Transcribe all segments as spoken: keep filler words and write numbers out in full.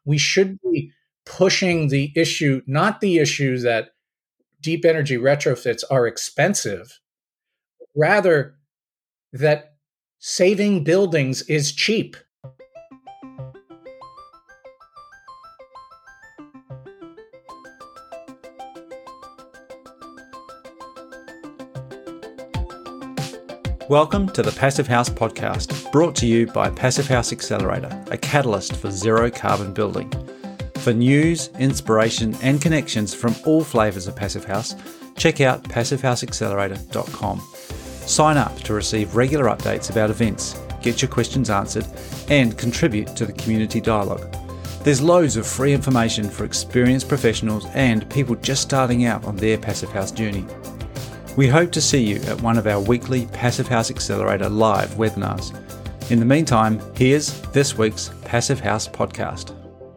We should be pushing the issue, not the issue that deep energy retrofits are expensive, rather that saving buildings is cheap. Welcome to the Passive House Podcast, brought to you by Passive House Accelerator, a catalyst for zero carbon building. For news, inspiration, and connections from all flavours of Passive House, check out passive house accelerator dot com. Sign up to receive regular updates about events, get your questions answered, and contribute to the community dialogue. There's loads of free information for experienced professionals and people just starting out on their Passive House journey. We hope to see you at one of our weekly Passive House Accelerator live webinars. In the meantime, here's this week's Passive House Podcast.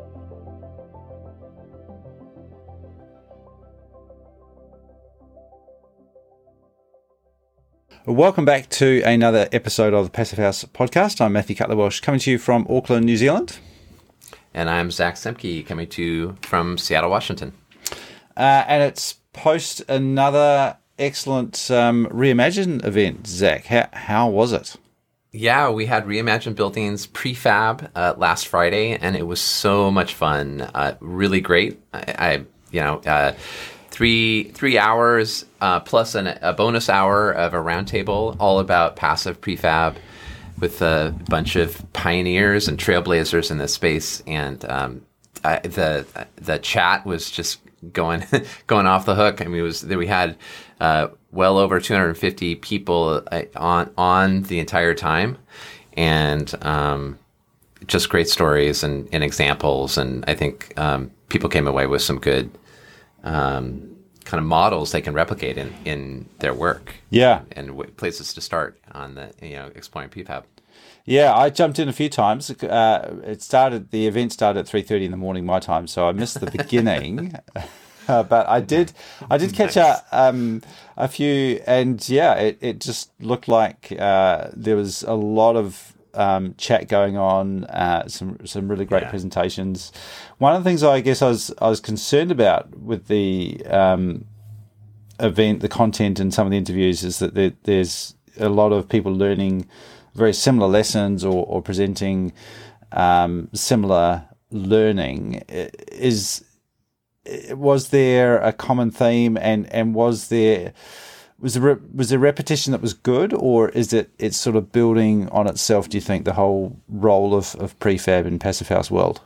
Welcome back to another episode of the Passive House Podcast. I'm Matthew Cutler-Welsh, coming to you from Auckland, New Zealand. And I'm Zach Semke, coming to you from Seattle, Washington. Uh, and it's post another excellent um, Reimagine event, Zach. How, how was it? Yeah, we had Reimagine Buildings prefab uh, last Friday, and it was so much fun. Uh, really great. I, I you know, uh, three three hours uh, plus an, a bonus hour of a roundtable all about passive prefab with a bunch of pioneers and trailblazers in this space, and um, I, the the chat was just going going off the hook. I mean, it was we had uh, well over two hundred fifty people uh, on on the entire time, and um, just great stories and, and examples. And I think um, people came away with some good um, kind of models they can replicate in, in their work. Yeah, and w- places to start on the you know exploring prefab. Yeah, I jumped in a few times. Uh, it started. The event started at three thirty in the morning my time, so I missed the beginning. Uh, but I did, I did catch nice. a, um, a few, and yeah, it, it just looked like uh, there was a lot of um, chat going on. Uh, some some really great yeah. presentations. One of the things I guess I was I was concerned about with the um, event, the content, and some of the interviews is that there, there's a lot of people learning very similar lessons or, or presenting um, similar learning. Is was there a common theme, and, and was there was there re, was there repetition that was good, or is it it's sort of building on itself? Do you think the whole role of, of prefab in Passive House world?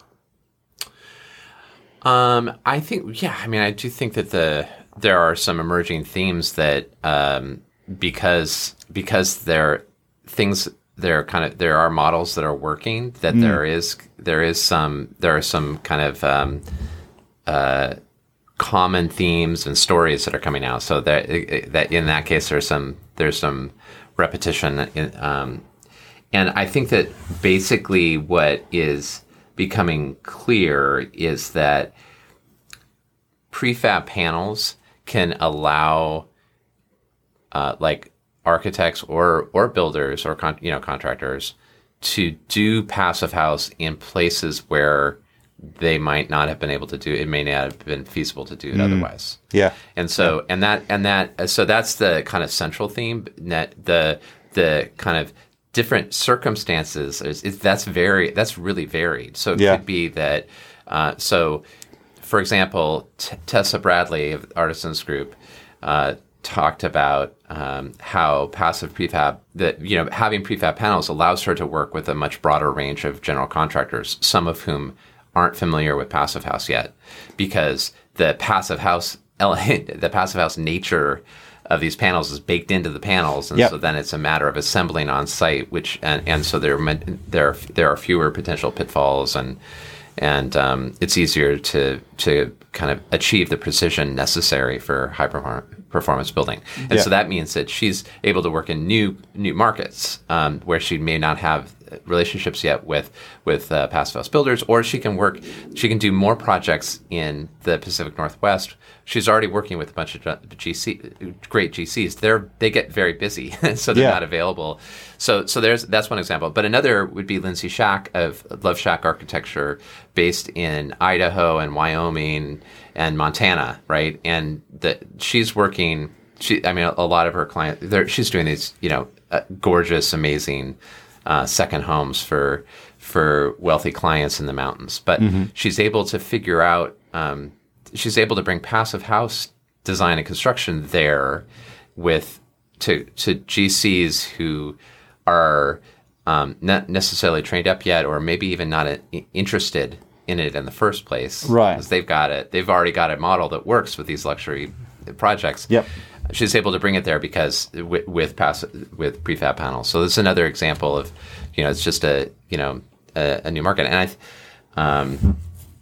Um, I think yeah. I mean, I do think that the there are some emerging themes that um, because because there things. There kind of there are models that are working. That mm. there is there is some there are some kind of um, uh, common themes and stories that are coming out. So that that in that case there's some there's some repetition. In, um, and I think that basically what is becoming clear is that prefab panels can allow uh, like. architects or or builders or con, you know contractors to do passive house in places where they might not have been able to do it. It may not have been feasible to do it mm. otherwise. Yeah. And so yeah. and that and that so that's the kind of central theme. That the the kind of different circumstances is, is that's very that's really varied. So it yeah. could be that uh, so for example, T- Tessa Bradley of Artisans Group uh, talked about um, how passive prefab, that you know, having prefab panels allows her to work with a much broader range of general contractors, some of whom aren't familiar with passive house yet, because the passive house, the passive house nature of these panels is baked into the panels, and yep. so then it's a matter of assembling on site, which and, and so there there there are fewer potential pitfalls, and and um, it's easier to to kind of achieve the precision necessary for high perform- performance building. And Yeah. so that means that she's able to work in new new markets um, where she may not have relationships yet with with uh, passive house builders, or she can work, she can do more projects in the Pacific Northwest. She's already working with a bunch of G C, great G Cs. They're they get very busy, so they're Yeah. not available. So so there's that's one example. But another would be Lindsay Shack of Love Shack Architecture, based in Idaho and Wyoming and Montana, right? And the, she's working. She, I mean, a, a lot of her clients. She's doing these, you know, uh, gorgeous, amazing uh, second homes for for wealthy clients in the mountains. But mm-hmm. she's able to figure out. Um, she's able to bring passive house design and construction there with to to G Cs who are um, not necessarily trained up yet, or maybe even not a, interested in it in the first place, right? Because they've got it, they've already got a model that works with these luxury projects. Yep. She's able to bring it there because with with, pass, with prefab panels. So this is another example of, you know, it's just a you know a, a new market, and I, um,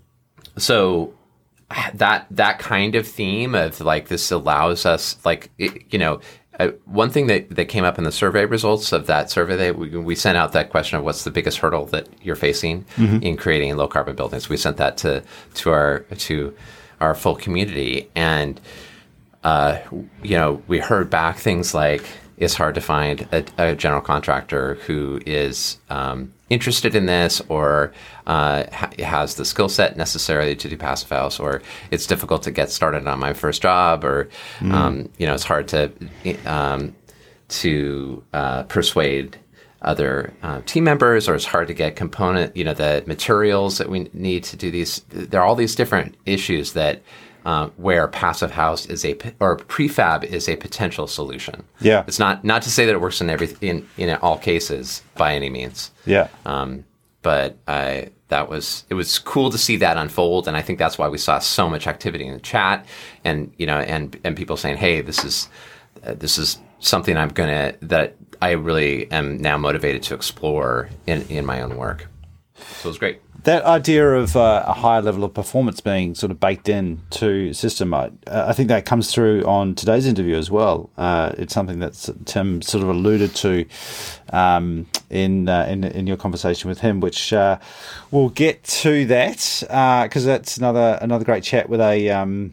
so. That that kind of theme of like this allows us like it, you know uh, one thing that, that came up in the survey results of that survey that we, we sent out that question of what's the biggest hurdle that you're facing mm-hmm. in creating low carbon buildings. We sent that to to our to our full community, and uh, you know we heard back things like it's hard to find a, a general contractor who is um, interested in this, or uh, ha- has the skill set necessary to do passive house, or it's difficult to get started on my first job, or mm. um, you know it's hard to um, to uh, persuade other uh, team members, or it's hard to get component, you know, the materials that we need to do these. There are all these different issues that. Uh, where passive house is a or prefab is a potential solution. Yeah, it's not not to say that it works in every in, in all cases by any means. Yeah, um, but I that was it was cool to see that unfold, and I think that's why we saw so much activity in the chat, and you know, and and people saying, "Hey, this is uh, this is something I'm gonna that I really am now motivated to explore in in my own work." So it was great. That idea of uh, a higher level of performance being sort of baked in to system, I, I think that comes through on today's interview as well. Uh, it's something that Tim sort of alluded to um, in, uh, in in your conversation with him, which uh, we'll get to that because uh, that's another another great chat with a um,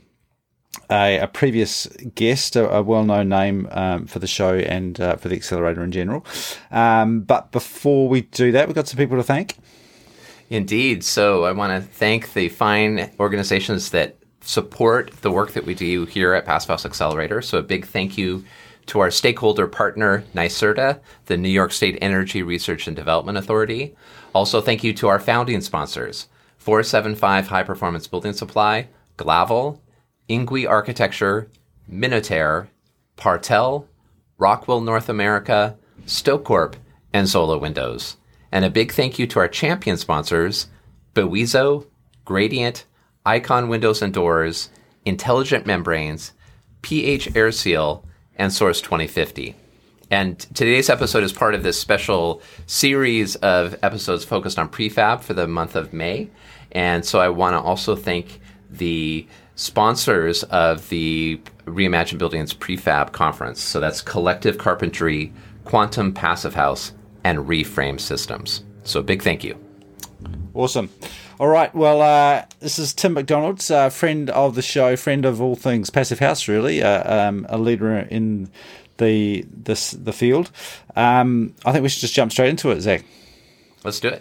a, a previous guest, a, a well-known name um, for the show and uh, for the Accelerator in general. Um, but before we do that, we've got some people to thank. Indeed. So I want to thank the fine organizations that support the work that we do here at Passive House Accelerator. So a big thank you to our stakeholder partner, NYSERDA, the New York State Energy Research and Development Authority. Also, thank you to our founding sponsors, four seventy-five High Performance Building Supply, Glavel, Ingui Architecture, Minotaur, Partel, Rockwell North America, Stokecorp, and Zola Windows. And a big thank you to our champion sponsors, Bewizo, Gradient, Icon Windows and Doors, Intelligent Membranes, P H AirSeal, and Source twenty fifty. And today's episode is part of this special series of episodes focused on prefab for the month of May. And so I want to also thank the sponsors of the Reimagine Buildings Prefab Conference. So that's Collective Carpentry, Quantum Passive House, and Reframe Systems. So a big thank you. Awesome. All right. Well, uh, this is Tim McDonald, uh, friend of the show, friend of all things Passive House, really, uh, um, a leader in the this the field. Um, I think we should just jump straight into it, Zach. Let's do it.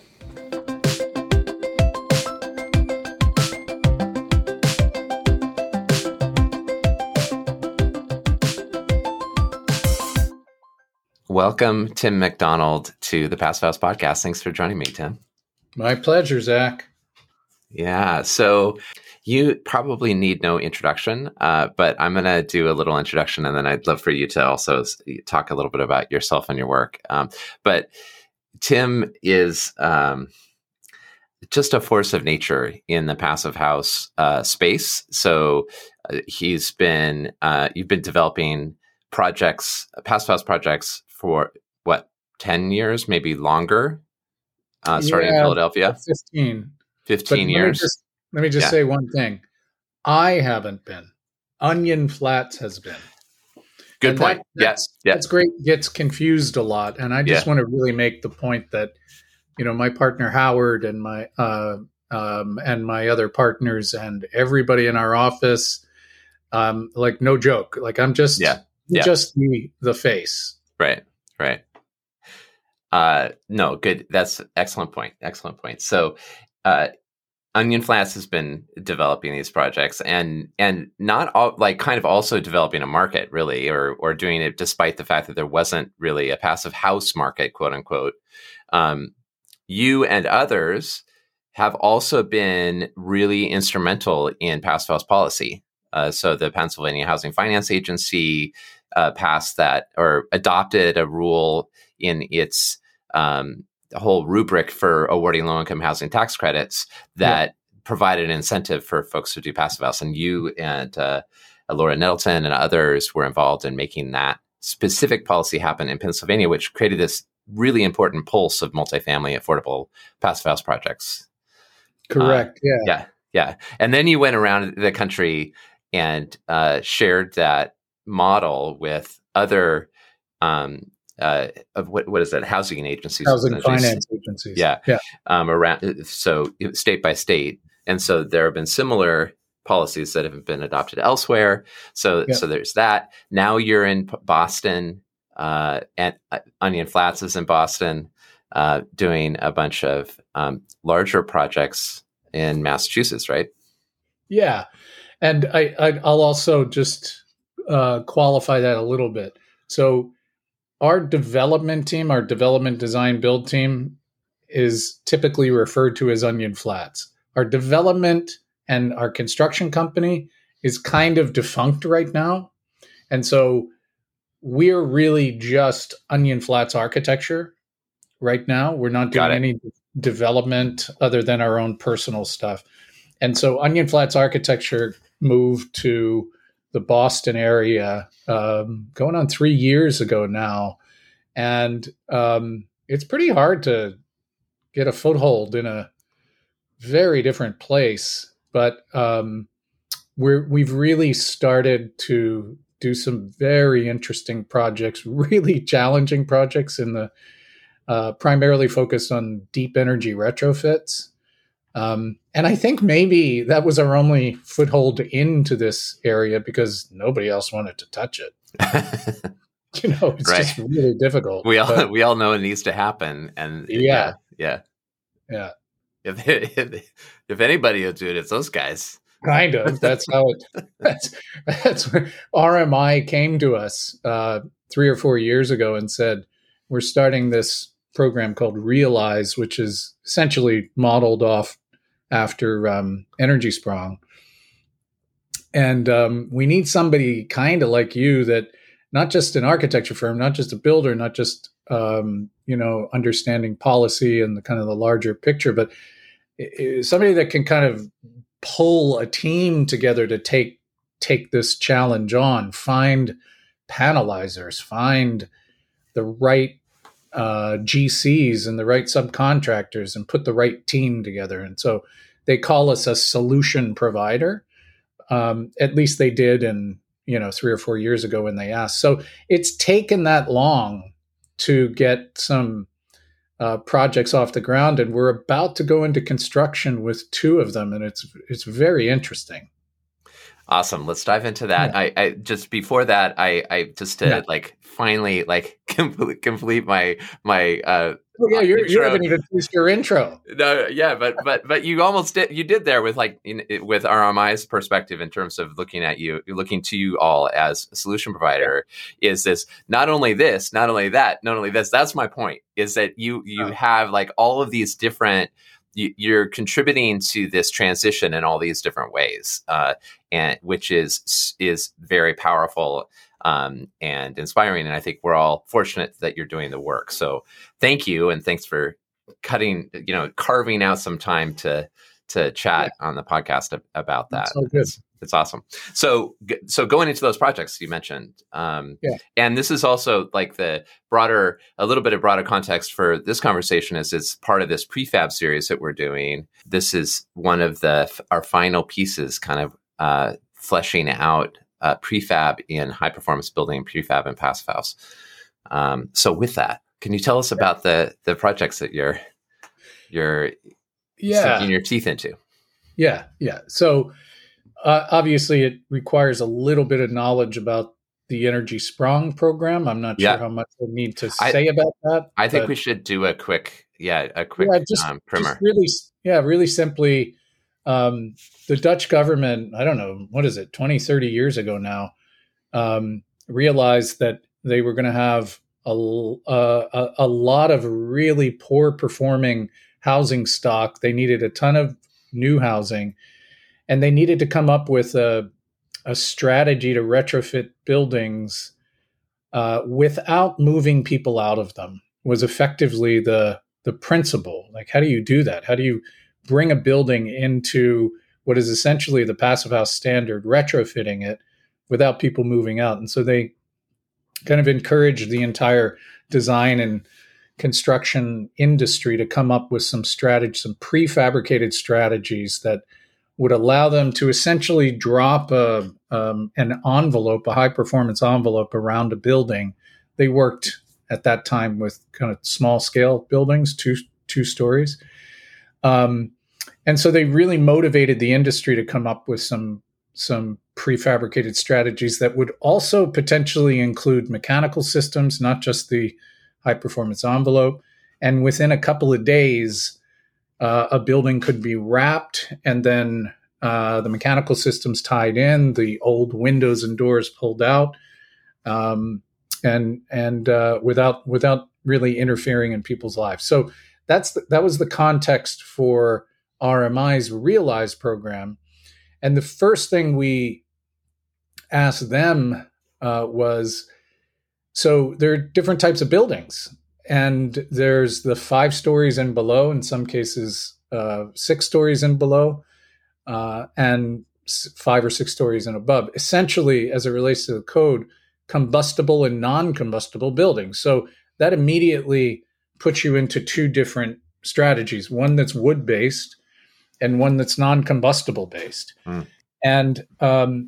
Welcome, Tim McDonald, to the Passive House Podcast. Thanks for joining me, Tim. My pleasure, Zach. Yeah, so you probably need no introduction, uh, but I'm going to do a little introduction, and then I'd love for you to also talk a little bit about yourself and your work. Um, but Tim is um, just a force of nature in the Passive House uh, space. So uh, he's been, uh, you've been developing projects, Passive House projects for what, ten years, maybe longer, uh, starting yeah, in Philadelphia? fifteen. fifteen but years. Let me just, let me just yeah. say one thing. I haven't been. Onion Flats has been. Good And point. That, that's, yeah, yeah. that's great. Gets confused a lot. And I just Yeah. want to really make the point that, you know, my partner Howard and my uh, um, and my other partners and everybody in our office, um, like no joke, like I'm just Yeah. Yeah. just the, the face. Right. Right. Uh, no, good. That's excellent point. Excellent point. So, uh, Onion Flats has been developing these projects and and not all, like kind of also developing a market really, or or doing it despite the fact that there wasn't really a passive house market, quote unquote. Um, you and others have also been really instrumental in passive house policy. Uh, so the Pennsylvania Housing Finance Agency uh, passed that or adopted a rule in its um, the whole rubric for awarding low-income housing tax credits that yeah. provided an incentive for folks to do passive house. And you and uh, Laura Nettleton and others were involved in making that specific policy happen in Pennsylvania, which created this really important pulse of multifamily affordable passive house projects. Correct. Uh, yeah. Yeah. Yeah. And then you went around the country and uh, shared that model with other um, Uh, of what what is that? Housing agencies, housing finance agencies. Yeah, yeah. Um, around so state by state, and so there have been similar policies that have been adopted elsewhere. So yeah. so there's that. Now you're in Boston, uh, and uh, Onion Flats is in Boston, uh, doing a bunch of um, larger projects in Massachusetts, right? Yeah, and I, I I'll also just uh, qualify that a little bit. So. Our development team, our development design build team is typically referred to as Onion Flats. Our development and our construction company is kind of defunct right now. And so we're really just Onion Flats architecture right now. We're not doing any development other than our own personal stuff. And so Onion Flats architecture moved to the Boston area um, going on three years ago now. And um, it's pretty hard to get a foothold in a very different place. But um, we're, we've really started to do some very interesting projects, really challenging projects in the uh, primarily focused on deep energy retrofits. Um, and I think maybe that was our only foothold into this area because nobody else wanted to touch it. You know, it's right. just really difficult. We all but, we all know it needs to happen, and yeah, yeah, yeah. yeah. If, if if anybody will do it, it's those guys. Kind of. That's how it. That's that's where R M I came to us uh, three or four years ago and said, "We're starting this program called Realize, which is essentially modeled off after um, Energy Sprong, and um, we need somebody kind of like you that." Not just an architecture firm, not just a builder, not just um, you know understanding policy and the kind of the larger picture, but somebody that can kind of pull a team together to take take this challenge on, find panelizers, find the right uh, G Cs and the right subcontractors, and put the right team together. And so they call us a solution provider. Um, at least they did in. you know, three or four years ago when they asked. So it's taken that long to get some uh, projects off the ground, and we're about to go into construction with two of them, and it's it's very interesting. Awesome. Let's dive into that. Yeah. I, I just before that, I, I just to yeah. like finally like complete, complete my my. Uh, oh, yeah, you're, you haven't even finished your intro. No, yeah, but but but you almost did. You did there with like in, with R M I's perspective in terms of looking at you, looking to you all as a solution provider. Yeah. Is this not only this, not only that, not only this? That's my point. Is that you you oh. have like all of these different. You're contributing to this transition in all these different ways, uh, and which is is very powerful um, and inspiring. And I think we're all fortunate that you're doing the work. So thank you, and thanks for cutting, you know, carving out some time to to chat yeah. on the podcast about that. That's so good. It's, it's awesome. So so going into those projects you mentioned, um, yeah. and this is also like the broader, a little bit of broader context for this conversation is it's part of this prefab series that we're doing. This is one of the our final pieces kind of uh, fleshing out uh, prefab in high performance building, prefab and passive house. Um, so with that, can you tell us about the the projects that you're you're yeah. sinking your teeth into? Yeah, yeah. So uh, obviously, it requires a little bit of knowledge about the Energy Sprong program. I'm not Yeah. sure how much I need to I- say about that. I think but- we should do a quick, yeah, a quick Yeah, just, um, primer. just really, yeah, really simply, um, the Dutch government, I don't know, what is it, twenty, thirty years ago now, um, realized that they were going to have a, a, a lot of really poor performing housing stock. They needed a ton of new housing, and they needed to come up with a, a strategy to retrofit buildings uh, without moving people out of them, was effectively the the principle. Like, how do you do that? How do you bring a building into what is essentially the Passive House standard, retrofitting it without people moving out? And so they kind of encouraged the entire design and construction industry to come up with some strategy, some prefabricated strategies that would allow them to essentially drop a, um, an envelope, a high performance envelope around a building. They worked at that time with kind of small scale buildings, two two stories. Um, and so they really motivated the industry to come up with some some prefabricated strategies that would also potentially include mechanical systems, not just the high performance envelope. And within a couple of days, uh, a building could be wrapped, and then uh, the mechanical systems tied in, the old windows and doors pulled out, um, and and uh, without without really interfering in people's lives. So that's the, that was the context for R M I's Realize program. And the first thing we asked them uh, was, so there are different types of buildings, and there's the five stories and below, in some cases uh, six stories and below, uh, and five or six stories and above. Essentially, as it relates to the code, combustible and non-combustible buildings. So that immediately puts you into two different strategies, one that's wood-based and one that's non-combustible based. Mm. And um,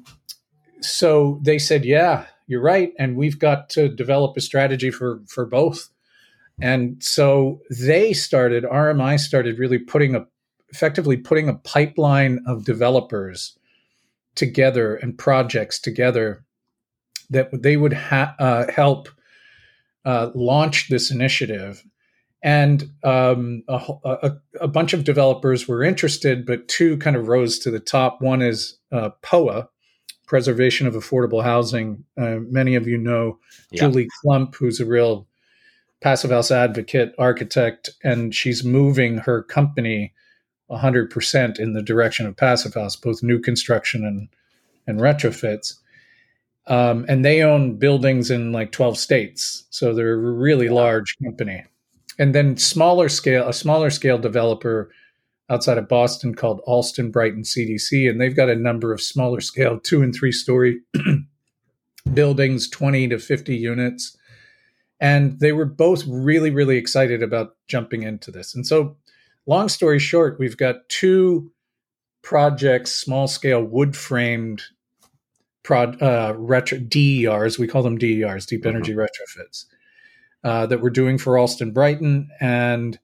so they said, yeah, you're right. And we've got to develop a strategy for, for both. And so they started, R M I started really putting a, effectively putting a pipeline of developers together and projects together that they would ha- uh, help uh, launch this initiative. And um, a, a, a bunch of developers were interested, but two kind of rose to the top. One is uh, P O A, Preservation of Affordable Housing. Uh, many of you know yeah. Julie Klump, who's a real Passive House advocate, architect, and she's moving her company one hundred percent in the direction of Passive House, both new construction and, and retrofits. Um, and they own buildings in like twelve states. So they're a really yeah. large company. And then smaller scale, a smaller scale developer outside of Boston called Alston Brighton C D C, and they've got a number of smaller scale two and three story buildings, twenty to fifty units. And they were both really, really excited about jumping into this. And so, long story short, we've got two projects, small scale wood framed prod, uh, retro D E Rs. We call them D E Rs, deep energy mm-hmm. retrofits. Uh, that we're doing for Alston Brighton, and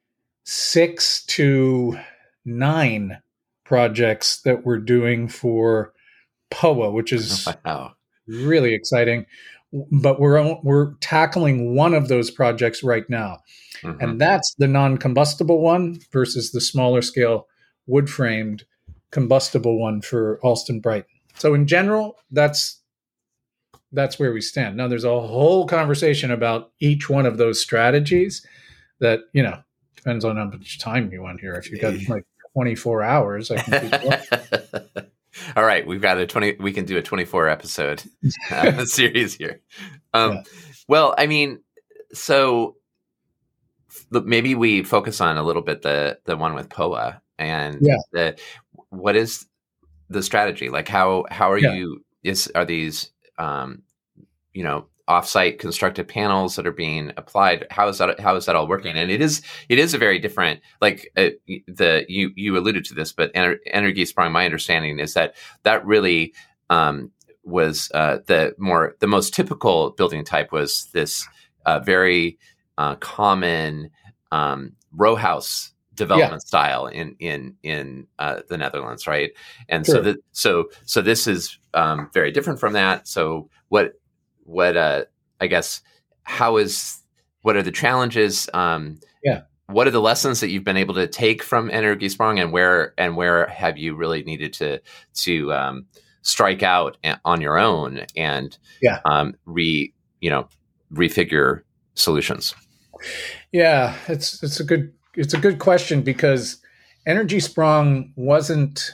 six to nine projects that we're doing for P O A, which is wow. really exciting. But we're we're tackling one of those projects right now, mm-hmm. and that's the non-combustible one versus the smaller scale wood-framed combustible one for Alston Brighton. So in general, that's That's where we stand. Now, there's a whole conversation about each one of those strategies that, you know, depends on how much time you want here. If you've got like twenty-four hours, I can keep All right. We've got a twenty, we can do a twenty-four episode uh, series here. Um, yeah. Well, I mean, so look, maybe we focus on a little bit the, the one with P O A and yeah. the, what is the strategy? Like how, how are yeah. you, is, are these, Um, you know, offsite constructed panels that are being applied. How is that? How is that all working? And it is it is a very different. Like uh, the you you alluded to this, but Ener- Energiesprong, my understanding is that that really um, was uh, the more the most typical building type was this uh, very uh, common um, row house development yeah. style in in in uh, the Netherlands, right? And sure. so that so so this is um, very different from that. So what what uh, I guess how is what are the challenges? Um, yeah. What are the lessons that you've been able to take from Energiesprong, and where and where have you really needed to to um, strike out on your own and yeah. um, re you know refigure solutions? Yeah, it's it's a good it's a good question, because Energiesprong wasn't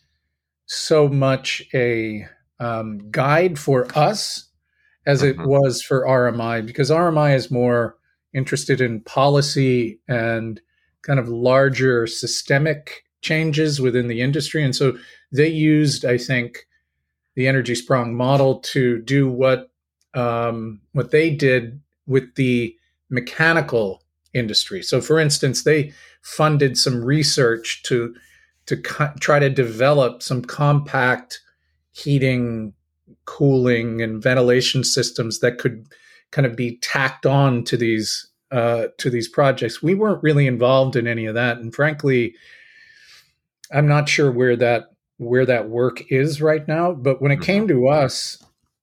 so much a um, guide for us as mm-hmm. it was for R M I, because R M I is more interested in policy and kind of larger systemic changes within the industry. And so they used, I think, the Energiesprong model to do what um, what they did with the mechanical industry. So, for instance, they funded some research to to co- try to develop some compact heating, cooling, and ventilation systems that could kind of be tacked on to these uh, to these projects. We weren't really involved in any of that, and frankly, I'm not sure where that where that work is right now. But when it mm-hmm. came to us,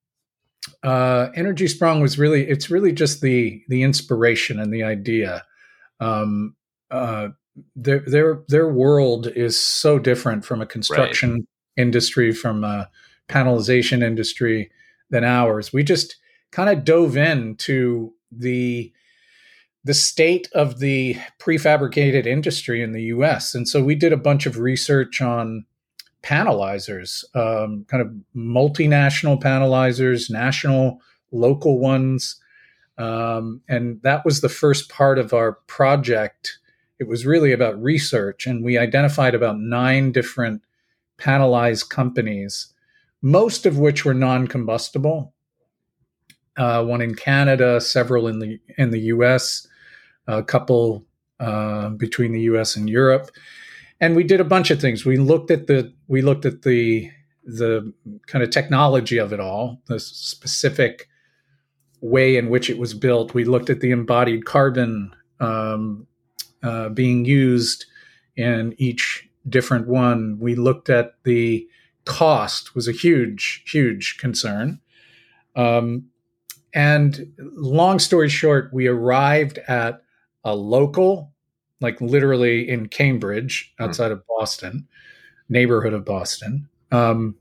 uh, Energiesprong was really it's really just the the inspiration and the idea. Um, uh, their their their world is so different from a construction right. industry, from a panelization industry than ours. We just kind of dove into the the state of the prefabricated industry in the U S. And so we did a bunch of research on panelizers, um, kind of multinational panelizers, national, local ones. Um, and that was the first part of our project. It was really about research, and we identified about nine different panelized companies, most of which were non-combustible. Uh, one in Canada, several in the in the U S, a couple uh, between the U S and Europe, and we did a bunch of things. We looked at the we looked at the the kind of technology of it all, the specific way in which it was built. We looked at the embodied carbon um, uh, being used in each different one. We looked at the cost, was a huge, huge concern. Um, and long story short, we arrived at a local, like literally in Cambridge, outside mm. of Boston, neighborhood of Boston, um,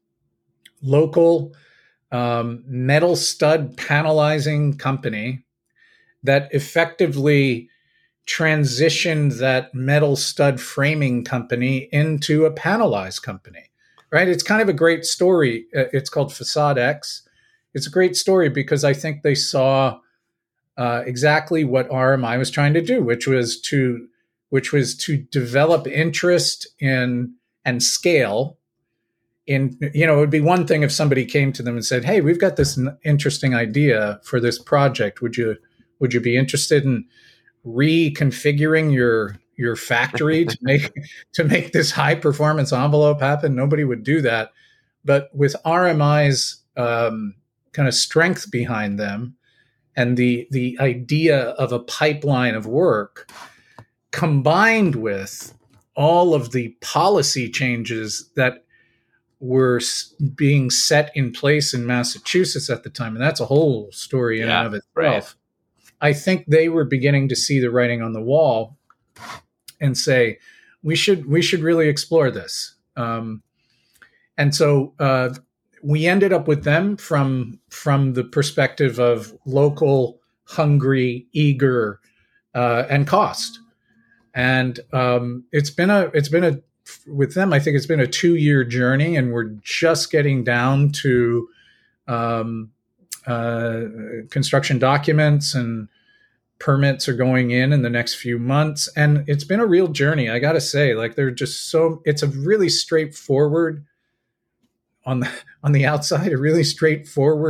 local um, metal stud panelizing company that effectively transitioned that metal stud framing company into a panelized company, right? It's kind of a great story. It's called Facade X. It's a great story because I think they saw uh, exactly what R M I was trying to do, which was to which was to develop interest in and scale. In, you know, it would be one thing if somebody came to them and said, "Hey, we've got this n- interesting idea for this project. Would you would you be interested in reconfiguring your your factory to make to make this high performance envelope happen?" Nobody would do that. But with R M I's um, kind of strength behind them and the the idea of a pipeline of work, combined with all of the policy changes that were being set in place in Massachusetts at the time, and that's a whole story in yeah, and of itself. Right. I think they were beginning to see the writing on the wall and say, we should we should really explore this. Um, and so uh, we ended up with them from from the perspective of local, hungry, eager, uh, and cost. And um, it's been a it's been a with them, I think it's been a two-year journey, and we're just getting down to um, uh, construction documents, and permits are going in in the next few months. And it's been a real journey, I got to say. Like, they're just so, it's a really straightforward on the on the outside, a really straightforward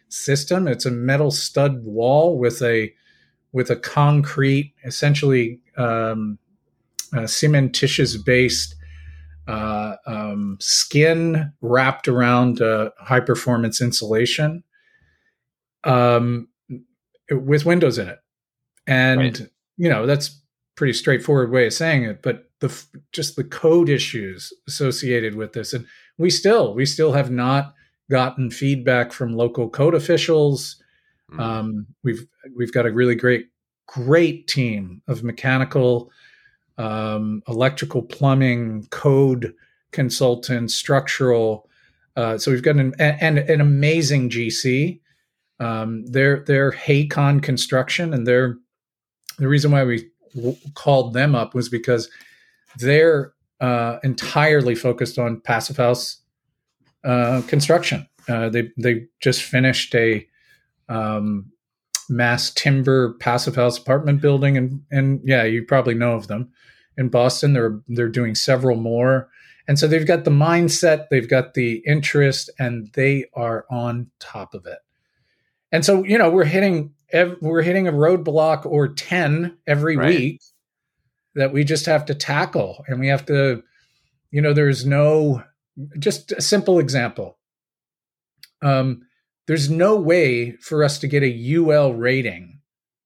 system. It's a metal stud wall with a with a concrete, essentially um, uh, cementitious based uh, um, skin wrapped around uh, high performance insulation um, with windows in it. And, right. you know, that's pretty straightforward way of saying it, but the just the code issues associated with this. And we still, we still have not gotten feedback from local code officials. Mm. Um, we've, we've got a really great, great team of mechanical, um, electrical, plumbing, code consultants, structural. Uh, so we've got an, and an amazing G C. Um, they're, they're Haycon Construction, and they're, the reason why we w- called them up was because they're uh, entirely focused on passive house uh, construction. Uh, they they just finished a um, mass timber passive house apartment building, and and yeah, you probably know of them in Boston. They're they're doing several more, and so they've got the mindset, they've got the interest, and they are on top of it. And so, you know, we're hitting we're hitting a roadblock or ten every right. week that we just have to tackle. And we have to, you know, there's no, just a simple example. Um, there's no way for us to get a U L rating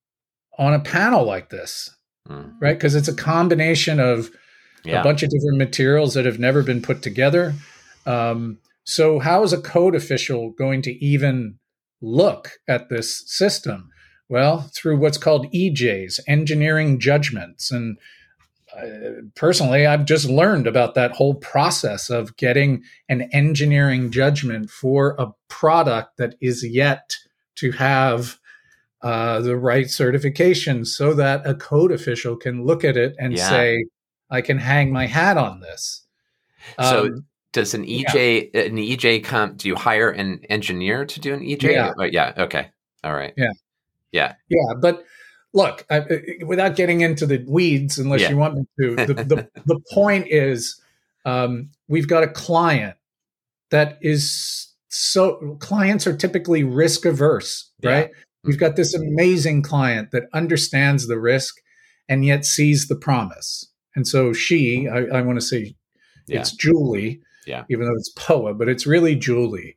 on a panel like this, mm. right? Because it's a combination of yeah. a bunch of different materials that have never been put together. Um, so how is a code official going to even look at this system? Well, through what's called E Js, engineering judgments. And uh, personally, I've just learned about that whole process of getting an engineering judgment for a product that is yet to have uh, the right certification, so that a code official can look at it and yeah. say, I can hang my hat on this. So um, does an E J, yeah. an E J come, do you hire an engineer to do an E J? Yeah. Oh, yeah. Okay. All right. Yeah. Yeah. Yeah. But look, I, without getting into the weeds, unless yeah. you want me to, the, the, the point is um, we've got a client that is so, clients are typically risk averse, right? Yeah. We've got this amazing client that understands the risk and yet sees the promise. And so she, I, I want to say yeah. it's Julie, yeah. even though it's P O A, but it's really Julie.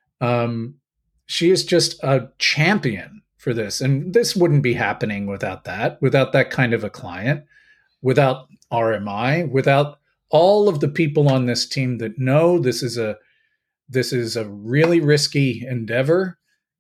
Um, she is just a champion for this. And this wouldn't be happening without that, without that kind of a client, without R M I, without all of the people on this team that know this is a, this is a really risky endeavor,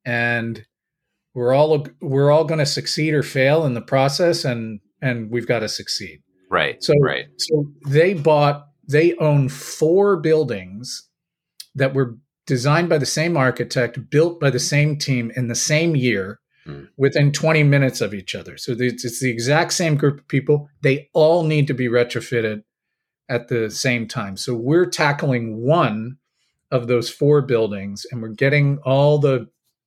and we're all, we're all going to succeed or fail in the process. And, and we've got to succeed. Right. So, right. so they bought, they own four buildings that were designed by the same architect, built by the same team in the same year, mm. within twenty minutes of each other. So it's, it's the exact same group of people. They all need to be retrofitted at the same time. So we're tackling one of those four buildings, and we're getting all the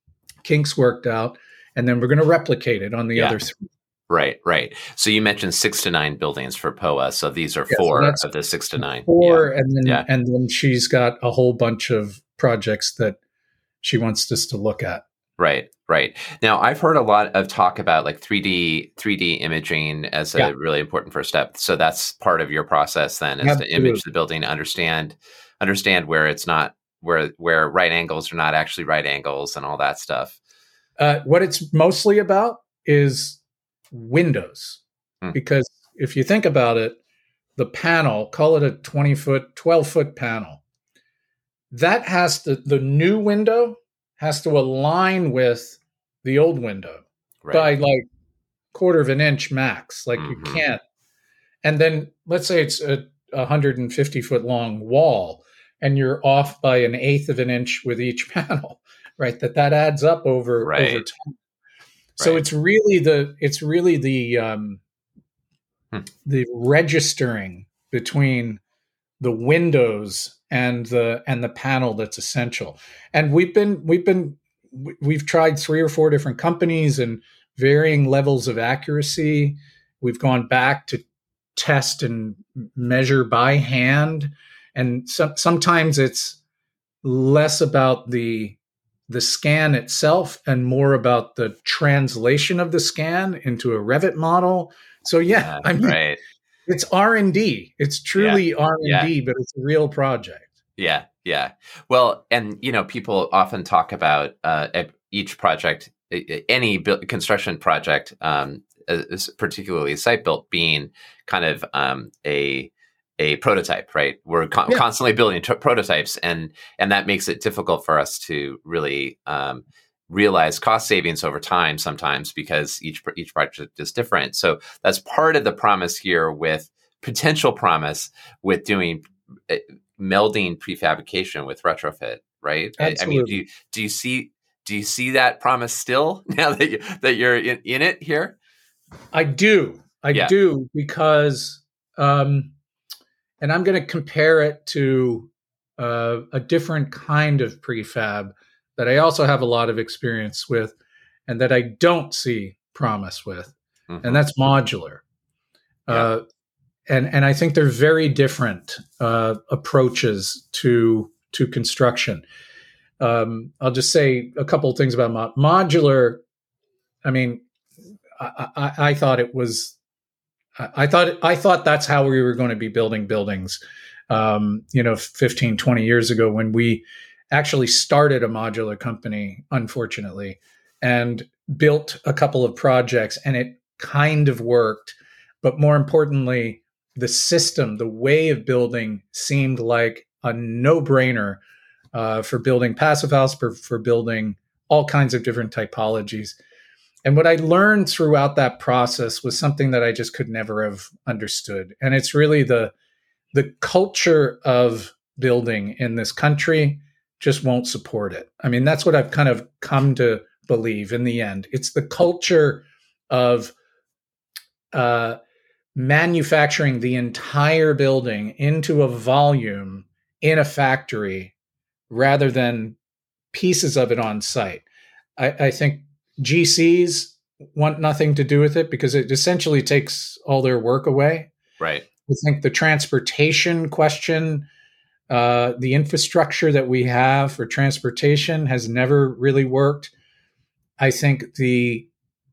kinks worked out, and then we're going to replicate it on the yeah. other three. Right, right. So you mentioned six to nine buildings for P O A. So these are yeah, four so of the six to nine. Four, yeah. and then yeah. and then she's got a whole bunch of projects that she wants us to look at. Right, right. Now, I've heard a lot of talk about like three D three D imaging as a yeah. really important first step. So that's part of your process then, is Absolutely. to image the building, understand understand where it's not where where right angles are not actually right angles and all that stuff. Uh, what it's mostly about is windows, hmm. because if you think about it, the panel, call it a twenty foot, twelve foot panel, that has to, the new window has to align with the old window right. by like quarter of an inch max. Like mm-hmm. you can't. And then let's say it's a one hundred fifty foot long wall, and you're off by an eighth of an inch with each panel, right? That that adds up over, right. over time. So right. it's really the it's really the um, hmm. the registering between the windows and the and the panel that's essential. And we've been we've been we've tried three or four different companies and varying levels of accuracy. We've gone back to test and measure by hand, and so, sometimes it's less about the the scan itself and more about the translation of the scan into a Revit model. So yeah, Uh, I mean, right. it's R and D. It's truly Yeah. R and D, Yeah. but it's a real project. Yeah. Yeah. Well, and you know, people often talk about uh, e- each project, e- e- any build, construction project, um, is particularly site built, being kind of um, a a prototype, right? We're con- Yeah. constantly building t- prototypes, and and that makes it difficult for us to really um, realize cost savings over time sometimes, because each each project is different. So that's part of the promise here, with potential promise with doing uh, melding prefabrication with retrofit, right? I, I mean, do Absolutely. you, do you see do you see that promise still now that you that you're in, in it here? I do. I Yeah. do because, um, and I'm going to compare it to uh, a different kind of prefab that I also have a lot of experience with, and that I don't see promise with, Mm-hmm. and that's modular. Yeah. Uh, and and I think they're very different uh, approaches to to construction. Um, I'll just say a couple of things about mo- modular. I mean, I, I, I thought it was. I thought I thought that's how we were going to be building buildings, um, you know, fifteen, twenty years ago, when we actually started a modular company, unfortunately, and built a couple of projects, and it kind of worked. But more importantly, the system, the way of building seemed like a no-brainer uh, for building passive house, for, for building all kinds of different typologies. And what I learned throughout that process was something that I just could never have understood. And it's really the the culture of building in this country just won't support it. I mean, that's what I've kind of come to believe in the end. It's the culture of uh, manufacturing the entire building into a volume in a factory rather than pieces of it on site. I, I think G Cs want nothing to do with it because it essentially takes all their work away. Right. I think the transportation question, uh, the infrastructure that we have for transportation has never really worked. I think the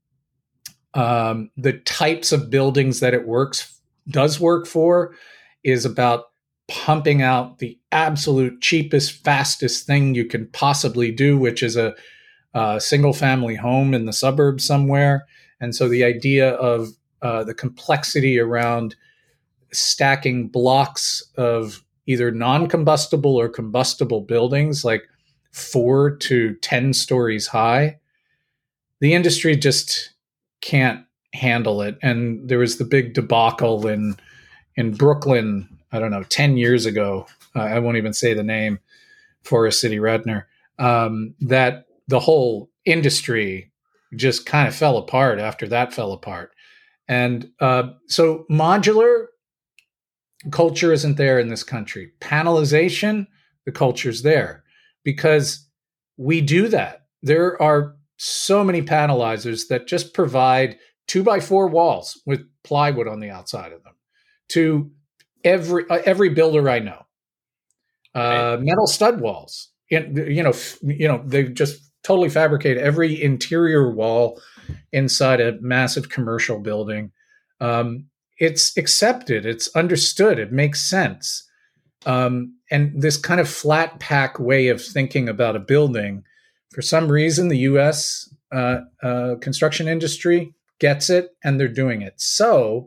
um, the types of buildings that it works does work for is about pumping out the absolute cheapest, fastest thing you can possibly do, which is a Uh, single family home in the suburbs somewhere. And so the idea of uh, the complexity around stacking blocks of either non-combustible or combustible buildings, like four to ten stories high, the industry just can't handle it. And there was the big debacle in in Brooklyn, I don't know, ten years ago. Uh, I won't even say the name, Forest City Redner, um, that the whole industry just kind of fell apart after that fell apart. And uh, so modular culture isn't there in this country. Panelization, the culture's there because we do that. There are so many panelizers that just provide two by four walls with plywood on the outside of them to every uh, every builder I know. Uh, right. Metal stud walls. You know, f- you know, they just totally fabricate every interior wall inside a massive commercial building. Um, it's accepted. It's understood. It makes sense. Um, and this kind of flat pack way of thinking about a building, for some reason, the U S uh, uh, construction industry gets it, and they're doing it. So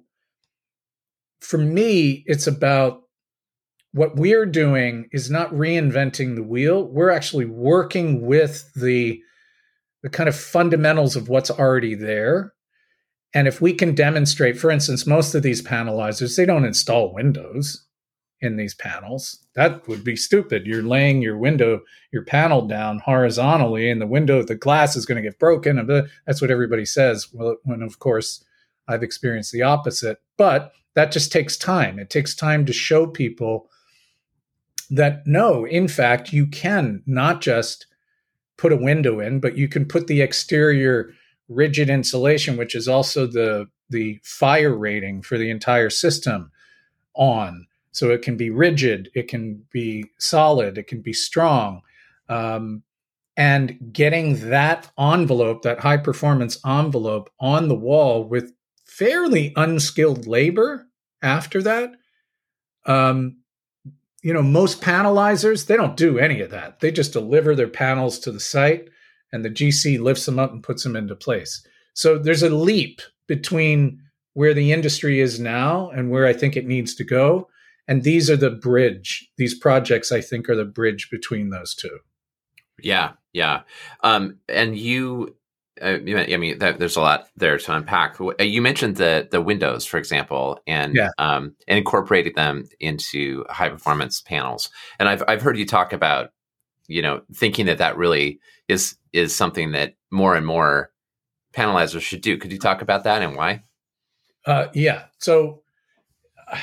for me, it's about what we're doing is not reinventing the wheel. We're actually working with the the kind of fundamentals of what's already there. And if we can demonstrate, for instance, most of these panelizers, they don't install windows in these panels. That would be stupid. You're laying your window, your panel down horizontally, and the window, the glass is going to get broken. And that's what everybody says. Well, when of course I've experienced the opposite. But that just takes time. It takes time to show people that no, in fact, you can not just put a window in, but you can put the exterior rigid insulation, which is also the the fire rating for the entire system, on. So it can be rigid, it can be solid, it can be strong. Um, and getting that envelope, that high performance envelope on the wall with fairly unskilled labor after that. Um, you know, most panelizers, they don't do any of that. They just deliver their panels to the site and the G C lifts them up and puts them into place. So there's a leap between where the industry is now and where I think it needs to go. And these are the bridge. These projects, I think, are the bridge between those two. Yeah, yeah. Um, and you, uh, I mean, that, there's a lot there to unpack. You mentioned the the windows, for example, and yeah. um, and incorporated them into high performance panels. And I've I've heard you talk about, you know, thinking that that really is is something that more and more panelizers should do. Could you talk about that and why? Uh, yeah. So uh,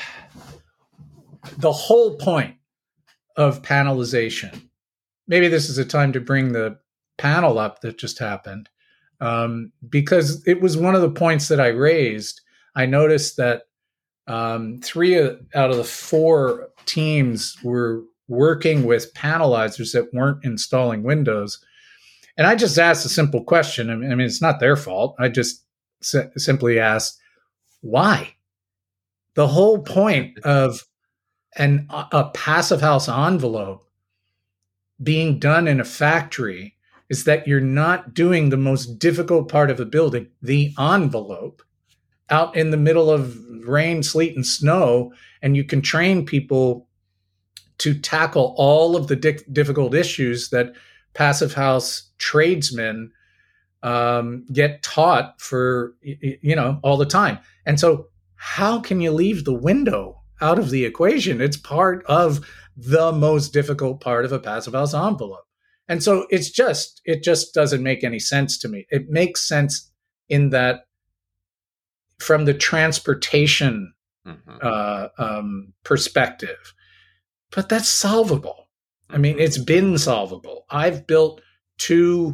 the whole point of panelization, maybe this is a time to bring the panel up that just happened, um, because it was one of the points that I raised. I noticed that um, three out of the four teams were working with panelizers that weren't installing windows. And I just asked a simple question. I mean, it's not their fault. I just si- simply asked, why? The whole point of an, a passive house envelope being done in a factory is that you're not doing the most difficult part of the building, the envelope, out in the middle of rain, sleet, and snow, and you can train people to tackle all of the di- difficult issues that passive house tradesmen um, get taught for, you know, all the time. And so how can you leave the window out of the equation? It's part of the most difficult part of a passive house envelope. And so it's just, it just doesn't make any sense to me. It makes sense in that from the transportation mm-hmm. uh, um, perspective, but that's solvable. I mean, it's been solvable. I've built two,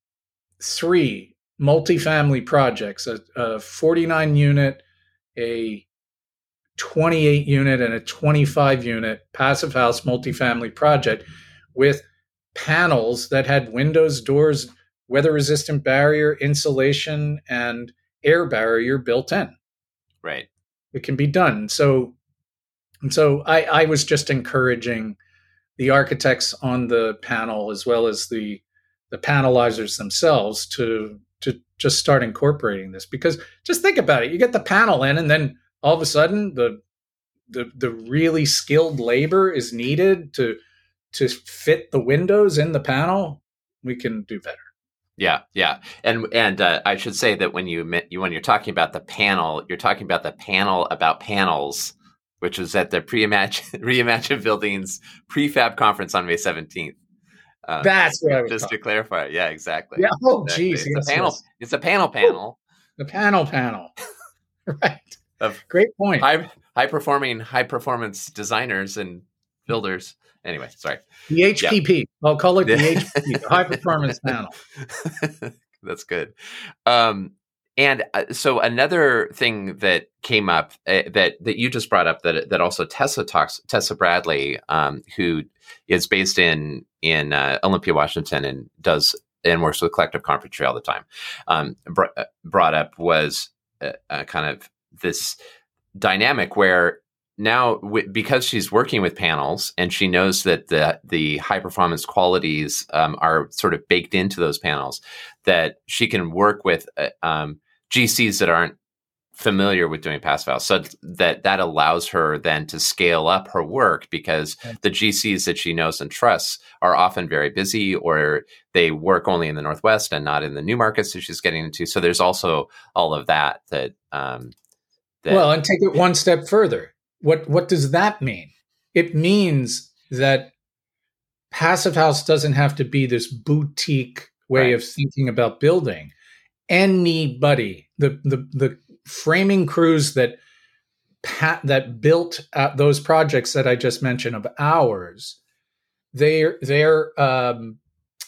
three multifamily projects, a, a forty-nine unit, a twenty-eight unit, and a twenty-five unit passive house multifamily project with panels that had windows, doors, weather resistant barrier, insulation, and air barrier built in. Right. It can be done. So, and so I, I was just encouraging the architects on the panel as well as the the panelizers themselves to to just start incorporating this, because just think about it. You get the panel in and then all of a sudden the the the really skilled labor is needed to to fit the windows in the panel. We can do better. Yeah, yeah, and and uh, I should say that when you when you're talking about the panel, you're talking about the panel about panels, which was at the Reimagine Reimagine Buildings prefab conference on May seventeenth. Um, That's what I was just talking. to clarify. Yeah, exactly. Yeah. Oh, exactly. geez. It's Yes, a panel. yes. It's a panel panel. The panel panel. Right. Of Great point. High high performing high performance designers and builders. Anyway, sorry. The H P P. Yeah. I'll call it the H P P, the high performance panel. That's good. Um, and uh, so another thing that came up uh, that that you just brought up that that also Tessa talks Tessa Bradley, um, who is based in in uh, Olympia, Washington, and does and works with Collective Carpentry all the time. Um, br- brought up was uh, uh, kind of this dynamic where now, w- because she's working with panels and she knows that the the high performance qualities um, are sort of baked into those panels, that she can work with uh, um, G Cs that aren't familiar with doing passive house, so that that allows her then to scale up her work, because the G Cs that she knows and trusts are often very busy, or they work only in the Northwest and not in the new markets that she's getting into. So there's also all of that that, um, that well, and take it one step further. What what does that mean? It means that passive house doesn't have to be this boutique way right. of thinking about building. Anybody, the the the framing crews that pat, that built uh, those projects that I just mentioned of ours, they're they're um,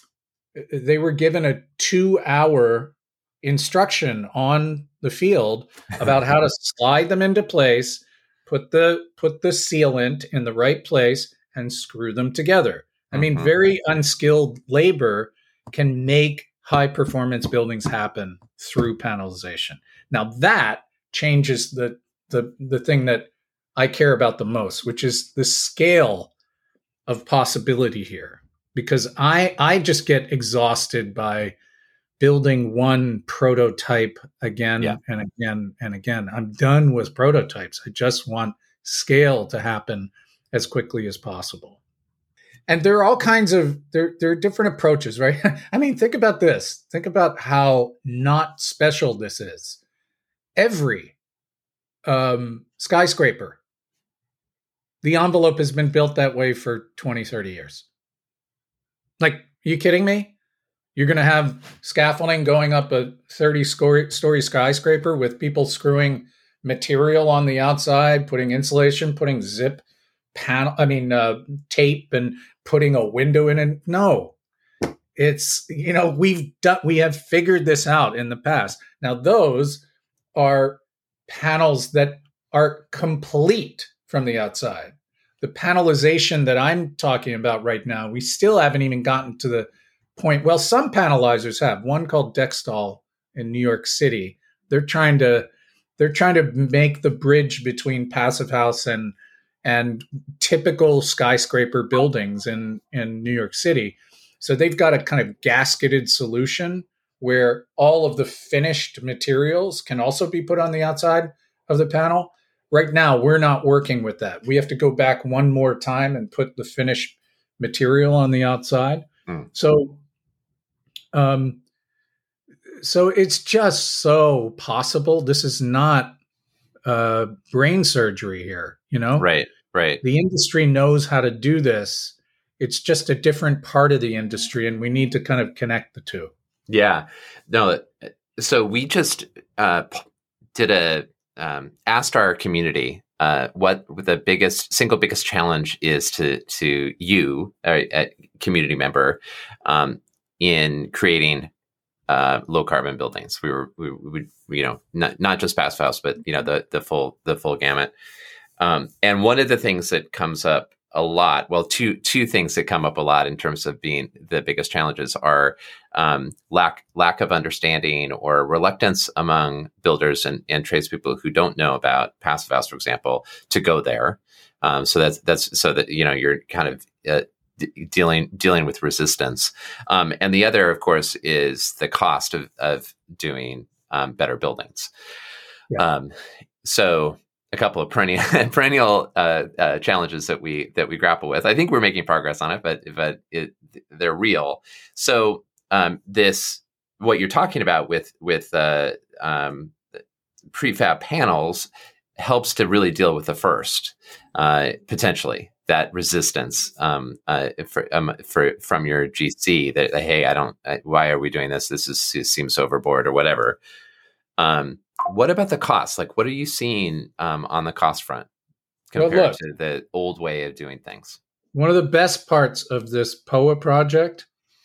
they were given a two hour instruction on the field about how to slide them into place, put the put the sealant in the right place, and screw them together. I mean, mm-hmm. very unskilled labor, can make high performance buildings happen through panelization. Now that changes the, the, the thing that I care about the most, which is the scale of possibility here. Because I, I just get exhausted by building one prototype again Yeah. and again and again. I'm done with prototypes. I just want scale to happen as quickly as possible. And there are all kinds of, there, there are different approaches, right? I mean, think about this. Think about how not special this is. Every um, skyscraper, the envelope has been built that way for twenty, thirty years. Like, are you kidding me? You're going to have scaffolding going up a thirty story skyscraper with people screwing material on the outside, putting insulation, putting zip panel, I mean, uh, tape and putting a window in it. No, it's, you know, we've done, we have figured this out in the past. Now, those are panels that are complete from the outside. The panelization that I'm talking about right now, we still haven't even gotten to the point. Well, some panelizers have. One called Dextal in New York City. They're trying to they're trying to make the bridge between Passive House and and typical skyscraper buildings in in New York City. So they've got a kind of gasketed solution where all of the finished materials can also be put on the outside of the panel. Right now, we're not working with that. We have to go back one more time and put the finished material on the outside. Mm. So, um, so it's just so possible. This is not uh, brain surgery here, you know? Right, right. The industry knows how to do this. It's just a different part of the industry, and we need to kind of connect the two. Yeah. No, so we just uh, did a, um, asked our community uh, what the biggest, single biggest challenge is to to you, a, a community member, um, in creating uh, low carbon buildings. We were, we would, you know, not not just Passive House, but you know, the the full the full gamut. Um, and one of the things that comes up a lot, well, two two things that come up a lot in terms of being the biggest challenges are um, lack lack of understanding or reluctance among builders and, and tradespeople who don't know about Passive House, for example, to go there. Um, so that's that's so that you know you're kind of uh, d- dealing dealing with resistance. Um, and the other, of course, is the cost of of doing um, better buildings. Yeah. Um, so. A couple of perennial perennial uh, uh, challenges that we that we grapple with. I think we're making progress on it, but but it, they're real. So um, this what you're talking about with with uh, um, prefab panels helps to really deal with the first uh, potentially that resistance um, uh, for, um, for from your G C that hey I don't I, why are we doing this? This is it seems overboard or whatever. Um, What about the cost? Like, what are you seeing um, on the cost front compared well, look, to the old way of doing things? One of the best parts of this P O A project